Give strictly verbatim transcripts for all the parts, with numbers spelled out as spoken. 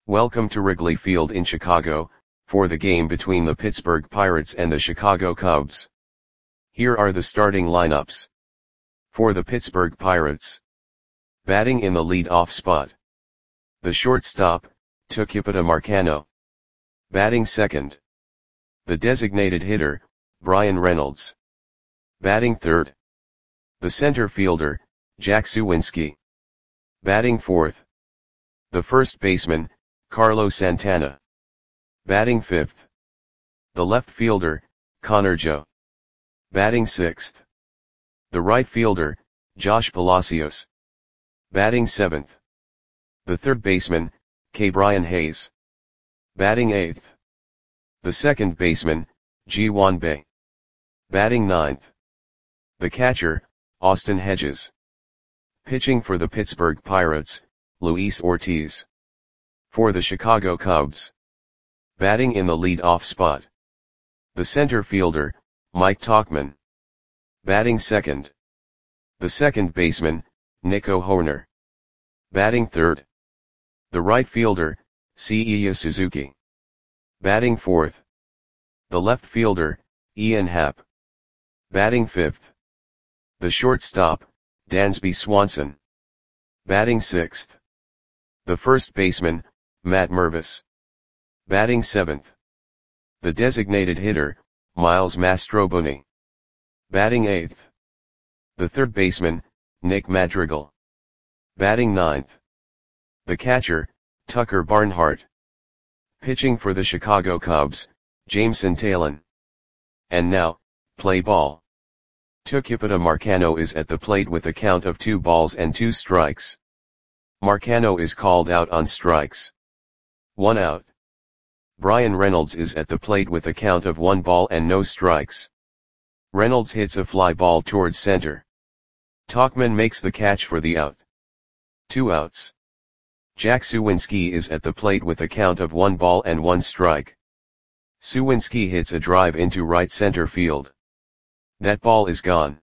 Welcome to Wrigley Field in Chicago, for the game between the Pittsburgh Pirates and the Chicago Cubs. Here are the starting lineups. For the Pittsburgh Pirates. Batting in the lead-off spot. The shortstop, Tucupita Marcano. Batting second. The designated hitter, Bryan Reynolds. Batting third. The center fielder, Jack Suwinski. Batting fourth. The first baseman, Carlos Santana. Batting fifth. The left fielder, Connor Joe. Batting sixth. The right fielder, Josh Palacios. Batting seventh. The third baseman, Ke'Bryan Hayes. Batting eighth. The second baseman, Ji-hwan Bae. Batting ninth. The catcher, Austin Hedges. Pitching for the Pittsburgh Pirates, Luis Ortiz. For the Chicago Cubs. Batting in the lead-off spot. The center fielder, Mike Tauchman. Batting second. The second baseman, Nico Hoerner. Batting third. The right fielder, Seiya Suzuki. Batting fourth. The left fielder, Ian Happ. Batting fifth. The shortstop, Dansby Swanson. Batting sixth. The first baseman, Matt Mervis. Batting seventh. The designated hitter, Miles Mastrobuoni. Batting eighth. The third baseman, Nick Madrigal. Batting ninth. The catcher, Tucker Barnhart. Pitching for the Chicago Cubs, Jameson Taillon. And now, play ball. Tucupita Marcano is at the plate with a count of two balls and two strikes. Marcano is called out on strikes. One out. Bryan Reynolds is at the plate with a count of one ball and no strikes. Reynolds hits a fly ball towards center. Tauchman makes the catch for the out. Two outs. Jack Suwinski is at the plate with a count of one ball and one strike. Suwinski hits a drive into right center field. That ball is gone.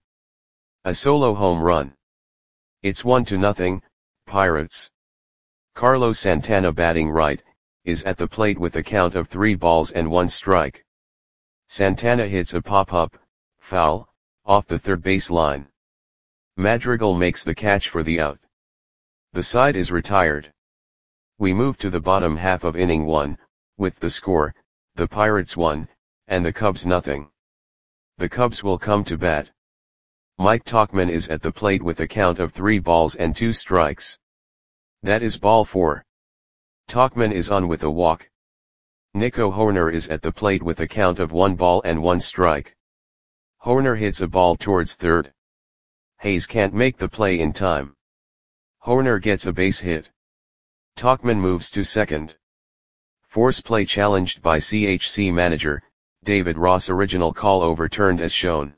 A solo home run. It's one to nothing, Pirates. Carlos Santana, batting right, is at the plate with a count of three balls and one strike. Santana hits a pop-up, foul, off the third base line. Madrigal makes the catch for the out. The side is retired. We move to the bottom half of inning one, with the score, the Pirates one, and the Cubs nothing. The Cubs will come to bat. Mike Tauchman is at the plate with a count of three balls and two strikes. That is ball four. Tauchman is on with a walk. Nico Hoerner is at the plate with a count of one ball and one strike. Hoerner hits a ball towards third. Hayes can't make the play in time. Hoerner gets a base hit. Tauchman moves to second. Force play challenged by C H C manager, David Ross. Original call overturned as shown.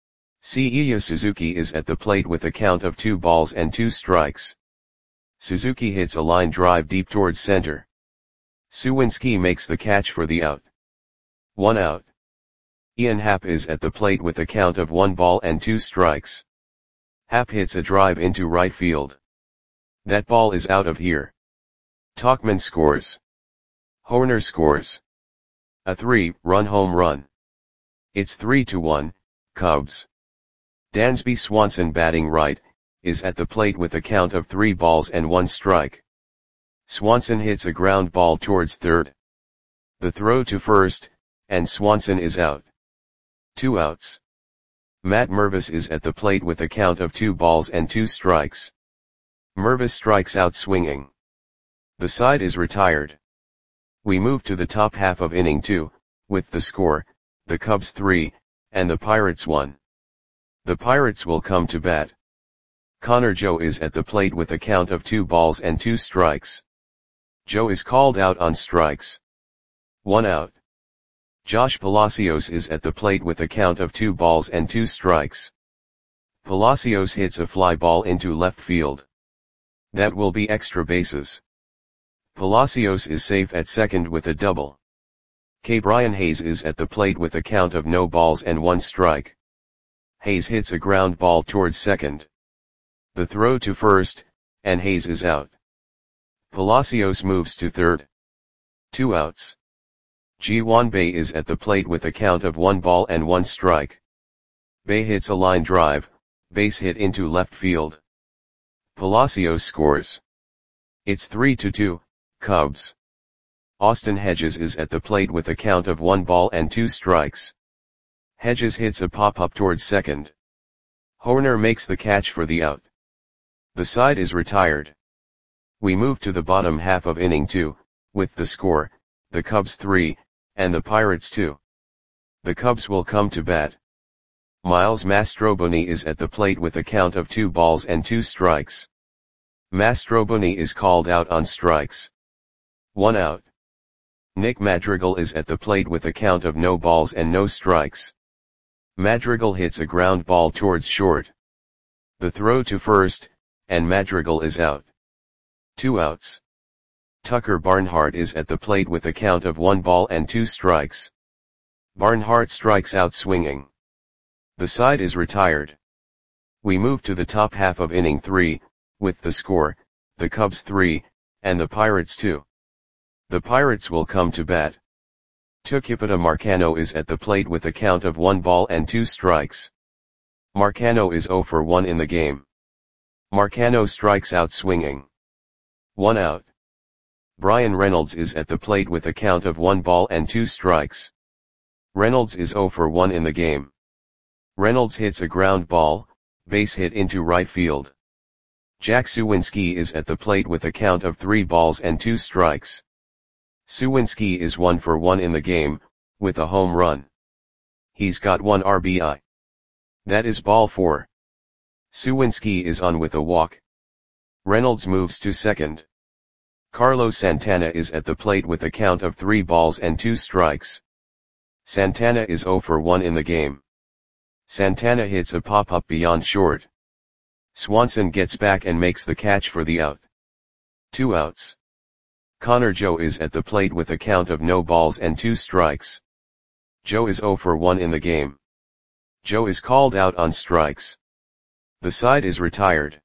Seiya Suzuki is at the plate with a count of two balls and two strikes. Suzuki hits a line drive deep towards center. Suwinski makes the catch for the out. One out. Ian Happ is at the plate with a count of one ball and two strikes. Happ hits a drive into right field. That ball is out of here. Tauchman scores. Hoerner scores. A three-run home run. It's three to one, Cubs. Dansby Swanson, batting right, is at the plate with a count of three balls and one strike. Swanson hits a ground ball towards third. The throw to first, and Swanson is out. Two outs. Matt Mervis is at the plate with a count of two balls and two strikes. Mervis strikes out swinging. The side is retired. We move to the top half of inning two, with the score, the Cubs three, and the Pirates one. The Pirates will come to bat. Connor Joe is at the plate with a count of two balls and two strikes. Joe is called out on strikes. One out. Josh Palacios is at the plate with a count of two balls and two strikes. Palacios hits a fly ball into left field. That will be extra bases. Palacios is safe at second with a double. Ke'Bryan Hayes is at the plate with a count of no balls and one strike. Hayes hits a ground ball towards second. The throw to first, and Hayes is out. Palacios moves to third. Two outs. Ji-hwan Bae is at the plate with a count of one ball and one strike. Bae hits a line drive, base hit into left field. Palacios scores. It's three to two, Cubs. Austin Hedges is at the plate with a count of one ball and two strikes. Hedges hits a pop-up towards second. Hoerner makes the catch for the out. The side is retired. We move to the bottom half of inning two, with the score, the Cubs three, and the Pirates two. The Cubs will come to bat. Miles Mastroboni is at the plate with a count of two balls and two strikes. Mastroboni is called out on strikes. One out. Nick Madrigal is at the plate with a count of no balls and no strikes. Madrigal hits a ground ball towards short. The throw to first, and Madrigal is out. Two outs. Tucker Barnhart is at the plate with a count of one ball and two strikes. Barnhart strikes out swinging. The side is retired. We move to the top half of inning three, with the score, the Cubs three, and the Pirates two. The Pirates will come to bat. Tucupita Marcano is at the plate with a count of one ball and two strikes. Marcano is zero for one in the game. Marcano strikes out swinging. One out. Bryan Reynolds is at the plate with a count of one ball and two strikes. Reynolds is zero for one in the game. Reynolds hits a ground ball, base hit into right field. Jack Suwinski is at the plate with a count of three balls and two strikes. Suwinski is one for one in the game, with a home run. He's got one R B I. That is ball four. Suwinski is on with a walk. Reynolds moves to second. Carlos Santana is at the plate with a count of three balls and two strikes. Santana is zero for one in the game. Santana hits a pop-up beyond short. Swanson gets back and makes the catch for the out. Two outs. Connor Joe is at the plate with a count of no balls and two strikes. Joe is zero for one in the game. Joe is called out on strikes. The side is retired.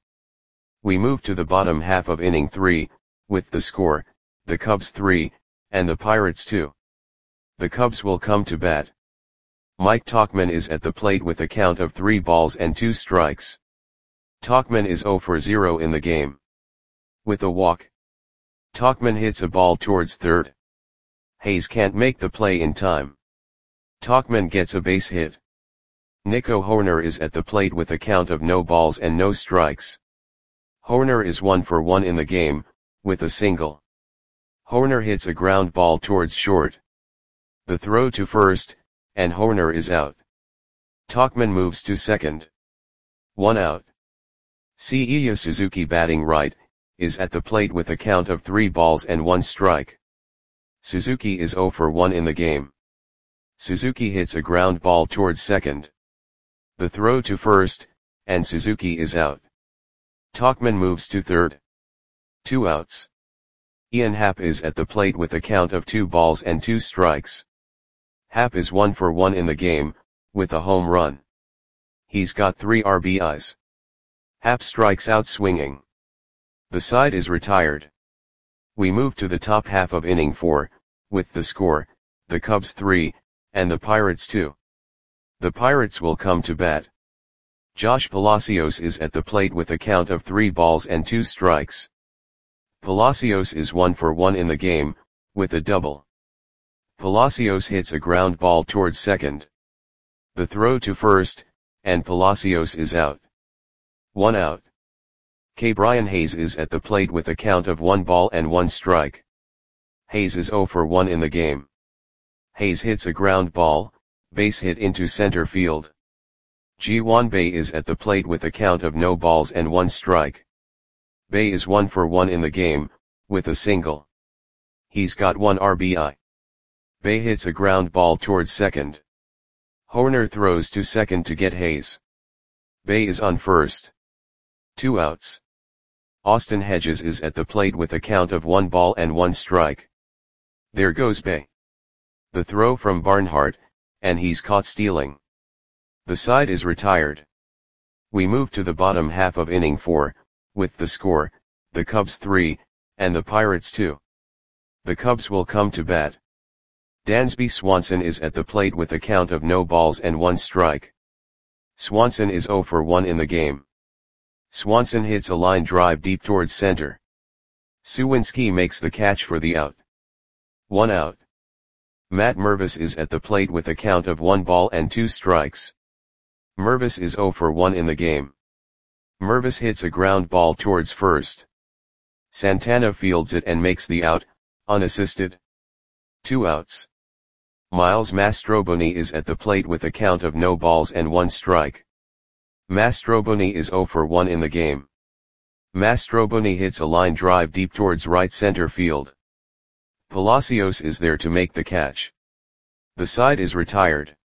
We move to the bottom half of inning three, with the score, the Cubs three, and the Pirates two. The Cubs will come to bat. Mike Tauchman is at the plate with a count of three balls and two strikes. Tauchman is zero for zero in the game. With a walk. Tauchman hits a ball towards third. Hayes can't make the play in time. Tauchman gets a base hit. Nico Hoerner is at the plate with a count of no balls and no strikes. Hoerner is one for one in the game, with a single. Hoerner hits a ground ball towards short. The throw to first, and Hoerner is out. Tauchman moves to second. One out. Seiya Suzuki, batting right, is at the plate with a count of three balls and one strike. Suzuki is zero for one in the game. Suzuki hits a ground ball towards second. The throw to first, and Suzuki is out. Tauchman moves to third. Two outs. Ian Happ is at the plate with a count of two balls and two strikes. Happ is one for one in the game, with a home run. He's got three R B Is. Happ strikes out swinging. The side is retired. We move to the top half of inning four, with the score, the Cubs three, and the Pirates two. The Pirates will come to bat. Josh Palacios is at the plate with a count of three balls and two strikes. Palacios is one for one in the game, with a double. Palacios hits a ground ball towards second. The throw to first, and Palacios is out. One out. K. Brian Hayes is at the plate with a count of one ball and one strike. Hayes is zero for one in the game. Hayes hits a ground ball, base hit into center field. Ji-hwan Bae is at the plate with a count of no balls and one strike. Bae is one for one in the game, with a single. He's got one R B I. Bae hits a ground ball towards second. Hoerner throws to second to get Hayes. Bae is on first. Two outs. Austin Hedges is at the plate with a count of one ball and one strike. There goes Bae. The throw from Barnhart, and he's caught stealing. The side is retired. We move to the bottom half of inning four, with the score, the Cubs three, and the Pirates two. The Cubs will come to bat. Dansby Swanson is at the plate with a count of no balls and one strike. Swanson is oh for one in the game. Swanson hits a line drive deep towards center. Suwinski makes the catch for the out. One out. Matt Mervis is at the plate with a count of one ball and two strikes. Mervis is oh for one in the game. Mervis hits a ground ball towards first. Santana fields it and makes the out, unassisted. Two outs. Miles Mastroboni is at the plate with a count of no balls and one strike. Mastroboni is oh for one in the game. Mastroboni hits a line drive deep towards right center field. Palacios is there to make the catch. The side is retired.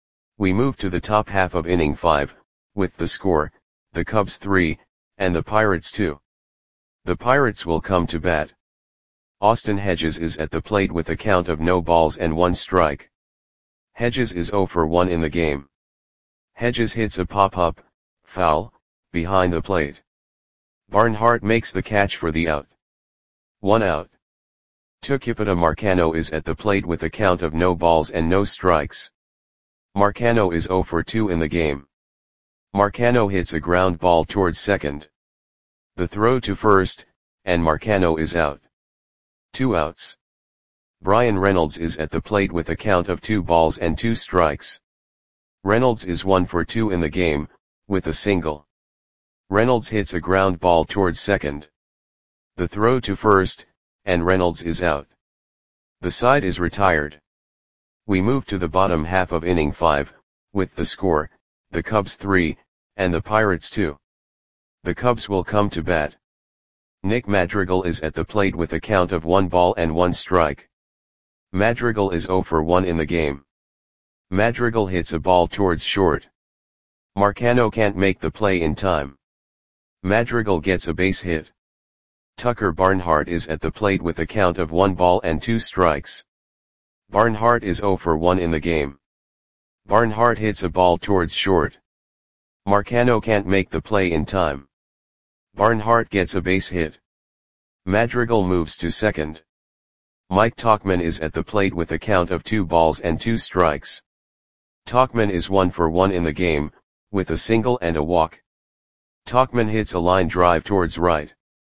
We move to the top half of inning five, with the score, the Cubs three, and the Pirates two. The Pirates will come to bat. Austin Hedges is at the plate with a count of no balls and one strike. Hedges is oh for one in the game. Hedges hits a pop-up, foul, behind the plate. Barnhart makes the catch for the out. One out. Tucupita Marcano is at the plate with a count of no balls and no strikes. Marcano is oh for two in the game. Marcano hits a ground ball towards second. The throw to first, and Marcano is out. Two outs. Brian Reynolds is at the plate with a count of two balls and two strikes. Reynolds is one for two in the game, with a single. Reynolds hits a ground ball towards second. The throw to first, and Reynolds is out. The side is retired. We move to the bottom half of inning five, with the score, the Cubs three, and the Pirates two. The Cubs will come to bat. Nick Madrigal is at the plate with a count of one ball and one strike. Madrigal is oh for one in the game. Madrigal hits a ball towards short. Marcano can't make the play in time. Madrigal gets a base hit. Tucker Barnhart is at the plate with a count of one ball and two strikes. Barnhart is oh for one in the game. Barnhart hits a ball towards short. Marcano can't make the play in time. Barnhart gets a base hit. Madrigal moves to second. Mike Tauchman is at the plate with a count of two balls and two strikes. Tauchman is one for one in the game, with a single and a walk. Tauchman hits a line drive towards right.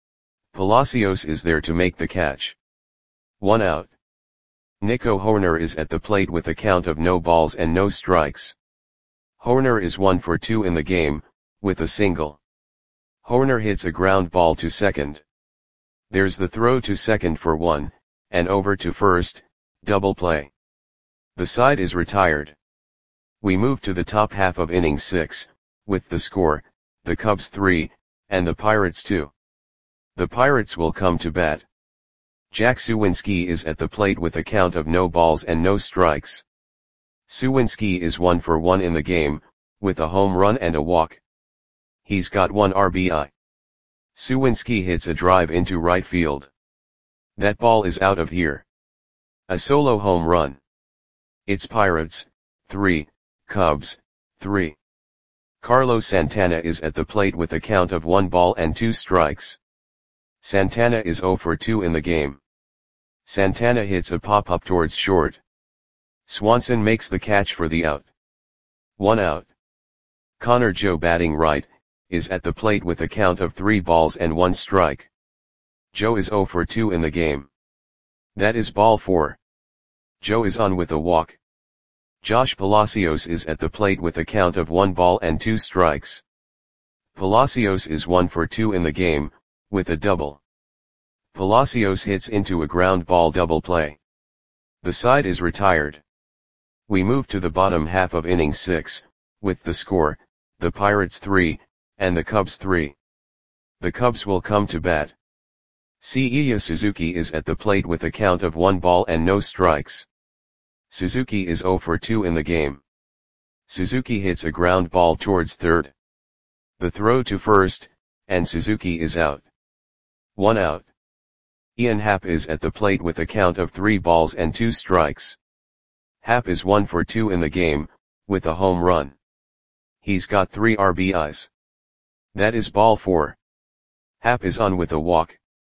Palacios is there to make the catch. One out. Nico Hoerner is at the plate with a count of no balls and no strikes. Hoerner is one for two in the game, with a single. Hoerner hits a ground ball to second. There's the throw to second for one, and over to first, double play. The side is retired. We move to the top half of inning six, with the score, the Cubs three, and the Pirates two. The Pirates will come to bat. Jack Suwinski is at the plate with a count of no balls and no strikes. Suwinski is one for one in the game, with a home run and a walk. He's got one R B I. Suwinski hits a drive into right field. That ball is out of here. A solo home run. It's Pirates, three, Cubs, three. Carlos Santana is at the plate with a count of one ball and two strikes. Santana is oh for two in the game. Santana hits a pop-up towards short. Swanson makes the catch for the out. One out. Connor Joe batting right, is at the plate with a count of three balls and one strike. Joe is oh for two in the game. That is ball four. Joe is on with a walk. Josh Palacios is at the plate with a count of one ball and two strikes. Palacios is one for two in the game, with a double. Palacios hits into a ground ball double play. The side is retired. We move to the bottom half of inning six, with the score, the Pirates three, and the Cubs three. The Cubs will come to bat. Seiya Suzuki is at the plate with a count of one ball and no strikes. Suzuki is oh for two in the game. Suzuki hits a ground ball towards third. The throw to first, and Suzuki is out. One out. Ian Happ is at the plate with a count of three balls and two strikes. Happ is one for two in the game, with a home run. He's got three R B Is. That is ball four. Happ is on with a walk.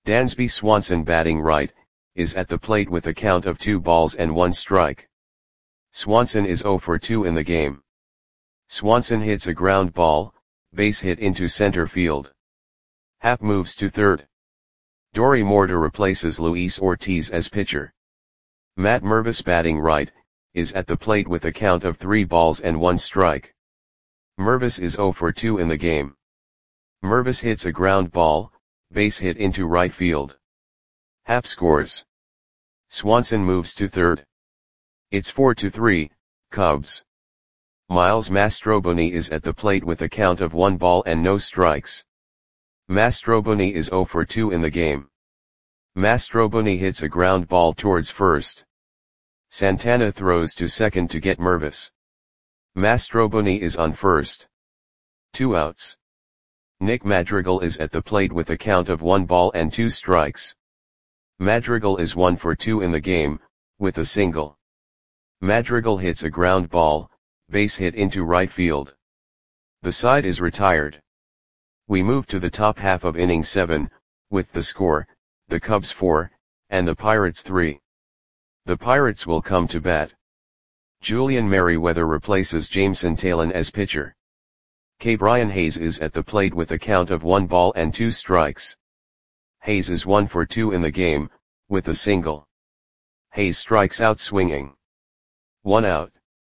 Dansby Swanson batting right, is at the plate with a count of two balls and one strike. Swanson is zero for two in the game. Swanson hits a ground ball, base hit into center field. Happ moves to third. Dory Morta replaces Luis Ortiz as pitcher. Matt Mervis batting right, is at the plate with a count of three balls and one strike. Mervis is zero for two in the game. Mervis hits a ground ball, base hit into right field. Happ scores. Swanson moves to third. It's four to three, Cubs. Miles Mastroboni is at the plate with a count of one ball and no strikes. Mastroboni is zero for two in the game. Mastroboni hits a ground ball towards first. Santana throws to second to get Mervis. Mastroboni is on first. Two outs. Nick Madrigal is at the plate with a count of one ball and two strikes. Madrigal is one for two in the game, with a single. Madrigal hits a ground ball, base hit into right field. The side is retired. We move to the top half of inning seven, with the score, the Cubs four, and the Pirates three. The Pirates will come to bat. Julian Merryweather replaces Jameson Taillon as pitcher. K. Brian Hayes is at the plate with a count of one ball and two strikes. Hayes is one for two in the game, with a single. Hayes strikes out swinging. One out.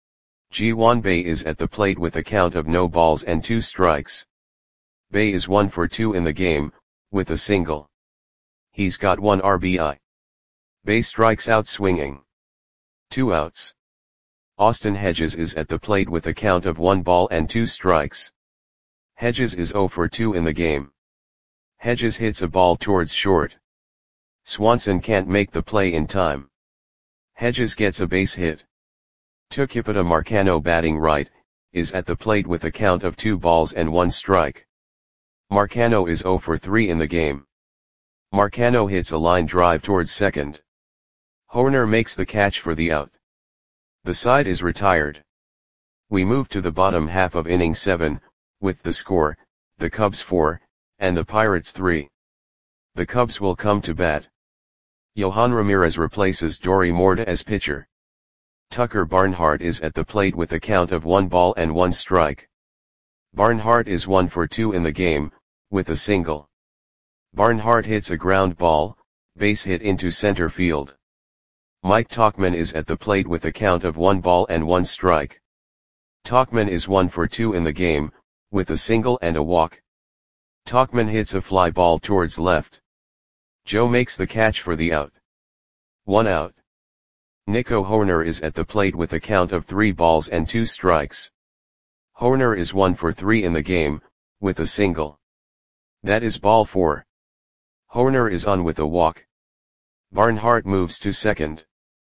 Ji Hwan Bae is at the plate with a count of no balls and two strikes. Bae is one for two in the game, with a single. He's got one R B I. Bae strikes out swinging. Two outs. Austin Hedges is at the plate with a count of one ball and two strikes. Hedges is zero for two in the game. Hedges hits a ball towards short. Swanson can't make the play in time. Hedges gets a base hit. Tucupita Marcano batting right, is at the plate with a count of two balls and one strike. Marcano is zero for three in the game. Marcano hits a line drive towards second. Hoerner makes the catch for the out. The side is retired. We move to the bottom half of inning seven, with the score, the Cubs four, and the Pirates three. The Cubs will come to bat. Yohan Ramirez replaces Dory Morta as pitcher. Tucker Barnhart is at the plate with a count of one ball and one strike. Barnhart is one for two in the game, with a single. Barnhart hits a ground ball, base hit into center field. Mike Tauchman is at the plate with a count of one ball and one strike. Tauchman is one for two in the game, with a single and a walk. Tauchman hits a fly ball towards left. Joe makes the catch for the out. One out. Nico Hoerner is at the plate with a count of three balls and two strikes. Hoerner is one for three in the game, with a single. That is ball four. Hoerner is on with a walk. Barnhart moves to second.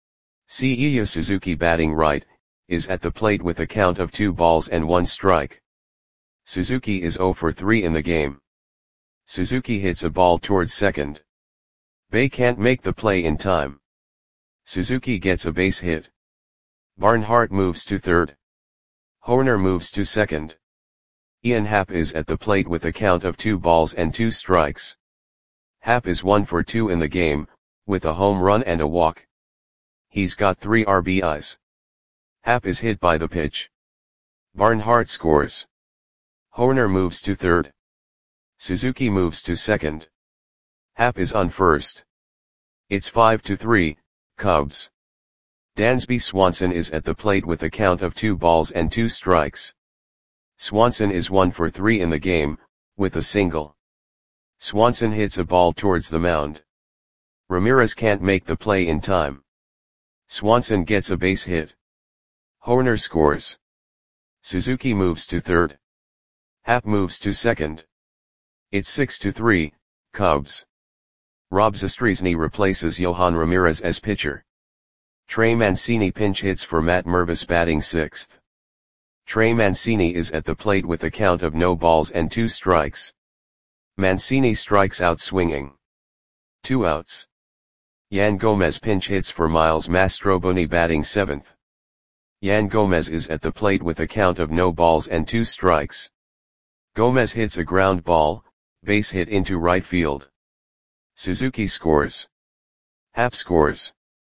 Seiya Suzuki batting right, is at the plate with a count of two balls and one strike. Suzuki is zero for three in the game. Suzuki hits a ball towards second. Bae can't make the play in time. Suzuki gets a base hit. Barnhart moves to third. Hoerner moves to second. Ian Happ is at the plate with a count of two balls and two strikes. Happ is one for two in the game, with a home run and a walk. He's got three R B Is. Happ is hit by the pitch. Barnhart scores. Hoerner moves to third. Suzuki moves to second. Happ is on first. It's five to three, Cubs. Dansby Swanson is at the plate with a count of two balls and two strikes. Swanson is one for three in the game, with a single. Swanson hits a ball towards the mound. Ramirez can't make the play in time. Swanson gets a base hit. Hoerner scores. Suzuki moves to third. Happ moves to second. It's six to three, Cubs. Rob Zastryzny replaces Yohan Ramirez as pitcher. Trey Mancini pinch hits for Matt Mervis batting sixth. Trey Mancini is at the plate with a count of no balls and two strikes. Mancini strikes out swinging. Two outs. Yan Gomez pinch hits for Miles Mastroboni batting seventh. Yan Gomez is at the plate with a count of no balls and two strikes. Gomez hits a ground ball, base hit into right field. Suzuki scores. Happ scores.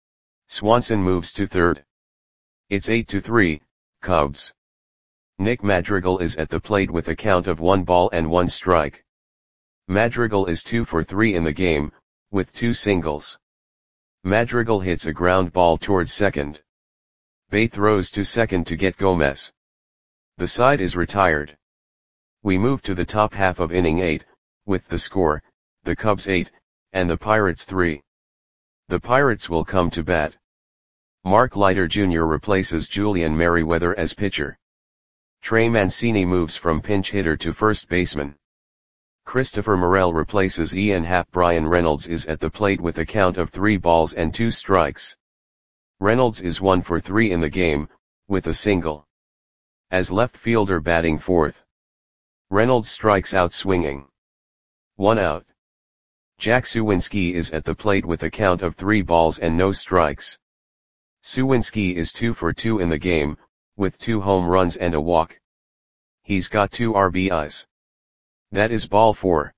Swanson moves to third. It's eight to three, Cubs. Nick Madrigal is at the plate with a count of one ball and one strike. Madrigal is two for three in the game, with two singles. Madrigal hits a ground ball towards second. Bae throws to second to get Gomez. The side is retired. We move to the top half of inning eight, with the score, the Cubs eight, and the Pirates three. The Pirates will come to bat. Mark Leiter Junior replaces Julian Merryweather as pitcher. Trey Mancini moves from pinch hitter to first baseman. Christopher Morel replaces Ian Happ. Brian Reynolds is at the plate with a count of three balls and two strikes. Reynolds is one for three in the game, with a single. As left fielder batting fourth. Reynolds strikes out swinging. One out. Jack Suwinski is at the plate with a count of three balls and no strikes. Suwinski is two for two in the game, with two home runs and a walk. He's got two R B Is. That is ball four.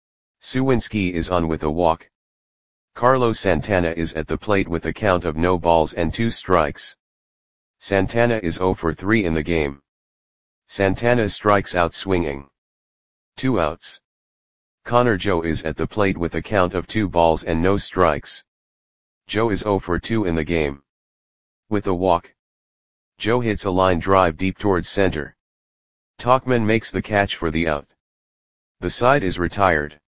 Suwinski is on with a walk. Carlos Santana is at the plate with a count of no balls and two strikes. Santana is zero for three in the game. Santana strikes out swinging. Two outs. Connor Joe is at the plate with a count of two balls and no strikes. Joe is zero for two in the game. With a walk. Joe hits a line drive deep towards center. Tauchman makes the catch for the out. The side is retired.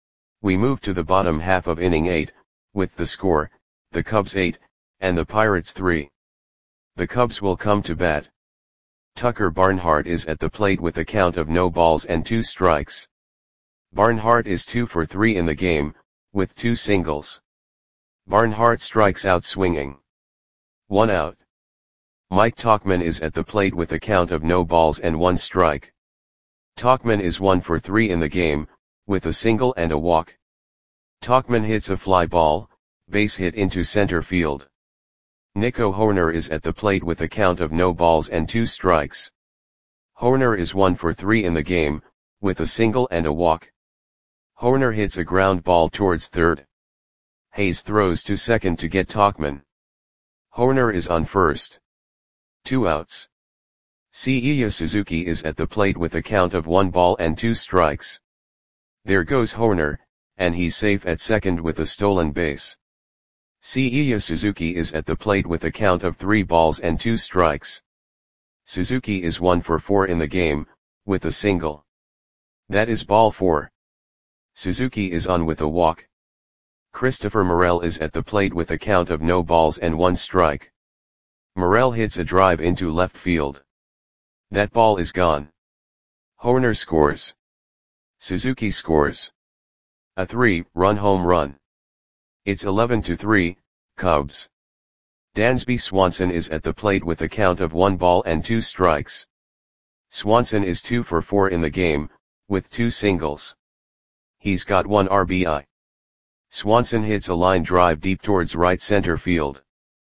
We move to the bottom half of inning eight, with the score, the Cubs eight, and the Pirates three. The Cubs will come to bat. Tucker Barnhart is at the plate with a count of no balls and two strikes. Barnhart is two for three in the game, with two singles. Barnhart strikes out swinging. One out. Mike Tauchman is at the plate with a count of no balls and one strike. Tauchman is one for three in the game, with a single and a walk. Tauchman hits a fly ball, base hit into center field. Nico Hoerner is at the plate with a count of no balls and two strikes. Hoerner is one for three in the game, with a single and a walk. Hoerner hits a ground ball towards third. Hayes throws to second to get Tauchman. Hoerner is on first. Two outs. Seiya Suzuki is at the plate with a count of one ball and two strikes. There goes Hoerner, and he's safe at second with a stolen base. Seiya Suzuki is at the plate with a count of three balls and two strikes. Suzuki is one for four in the game, with a single. That is ball four. Suzuki is on with a walk. Christopher Morel is at the plate with a count of no balls and one strike. Morel hits a drive into left field. That ball is gone. Hoerner scores. Suzuki scores. A three-run home run. It's eleven to three, Cubs. Dansby Swanson is at the plate with a count of one ball and two strikes. Swanson is two for four in the game, with two singles. He's got one R B I. Swanson hits a line drive deep towards right center field.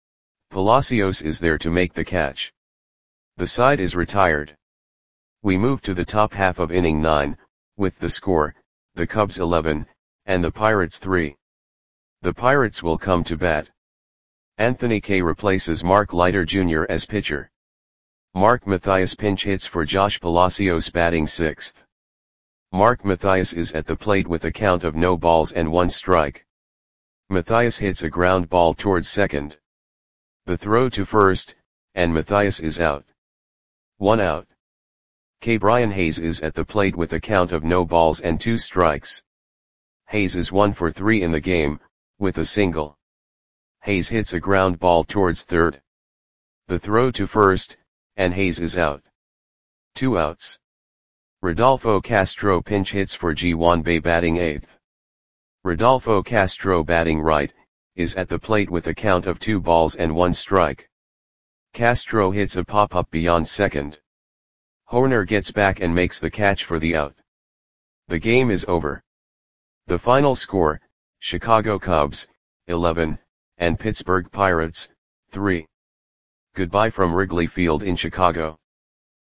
Palacios is there to make the catch. The side is retired. We move to the top half of inning nine, with the score, the Cubs eleven, and the Pirates three. The Pirates will come to bat. Anthony Kay replaces Mark Leiter Junior as pitcher. Mark Mathias pinch hits for Josh Palacios batting sixth. Mark Mathias is at the plate with a count of no balls and one strike. Mathias hits a ground ball towards second. The throw to first, and Mathias is out. One out. K. Brian Hayes is at the plate with a count of no balls and two strikes. Hayes is one for three in the game, with a single. Hayes hits a ground ball towards third. The throw to first, and Hayes is out. Two outs. Rodolfo Castro pinch hits for Ji Hwan Bae batting eighth. Rodolfo Castro batting right, is at the plate with a count of two balls and one strike. Castro hits a pop-up beyond second. Hoerner gets back and makes the catch for the out. The game is over. The final score, Chicago Cubs, eleven, and Pittsburgh Pirates, three. Goodbye from Wrigley Field in Chicago.